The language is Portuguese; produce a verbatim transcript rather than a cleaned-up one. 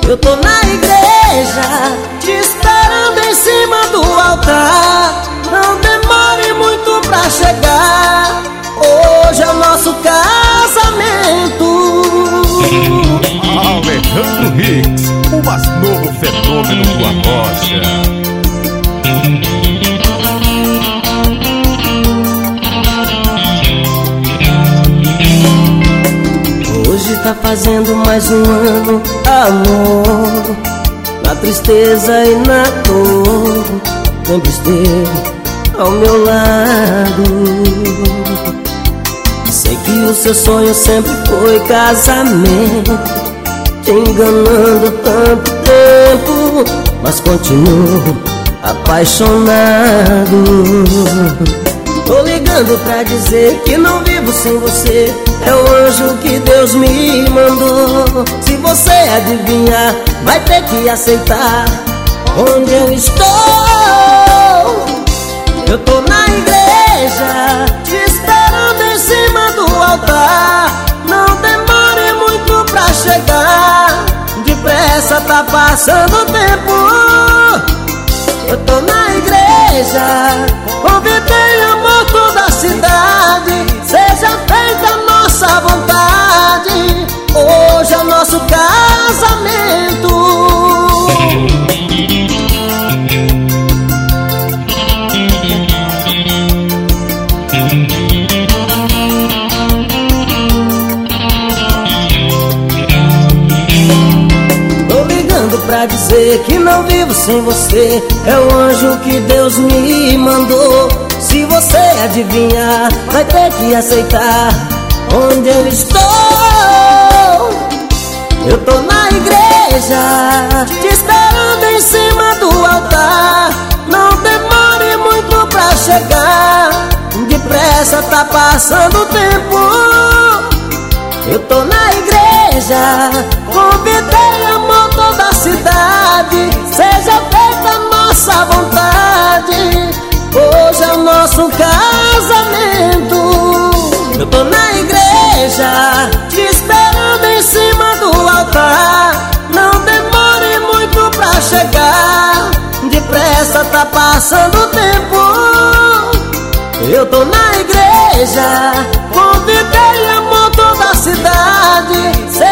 Eu tô na igreja, te esperando em cima do altar. Não demore muito pra chegar. Hoje é o nosso casamento. Alejandro Hicks, o mais novo fenômeno do Arrocha. Hoje tá fazendo mais um ano, amor. Na tristeza e na dor, sempre esteve ao meu lado. Sei que o seu sonho sempre foi casamento, te enganando tanto tempo, mas continuo apaixonado. Tô ligando pra dizer que não vivo sem você. É o anjo que Deus me mandou. Se você adivinhar, vai ter que aceitar onde eu estou. Eu tô na igreja, te esperando em cima do altar. Não demore muito pra chegar, depressa tá passando o tempo. Eu tô na igreja, convidei amor toda a cidade. Seja feita a nossa vontade, hoje é o nosso casamento. Tô ligando pra dizer que não vivo sem você. É o anjo que Deus me mandou. Se você adivinhar, vai ter que aceitar onde eu estou. Eu tô na igreja, te esperando em cima do altar. Não demore muito pra chegar, depressa tá passando o tempo. Eu tô na igreja, convidei amor toda a cidade. Seja feita a nossa vontade, hoje é o nosso casamento. Eu tô na igreja, te esperando em cima do altar. Não demore muito pra chegar, depressa tá passando o tempo. Eu tô na igreja, convidei amor toda a cidade.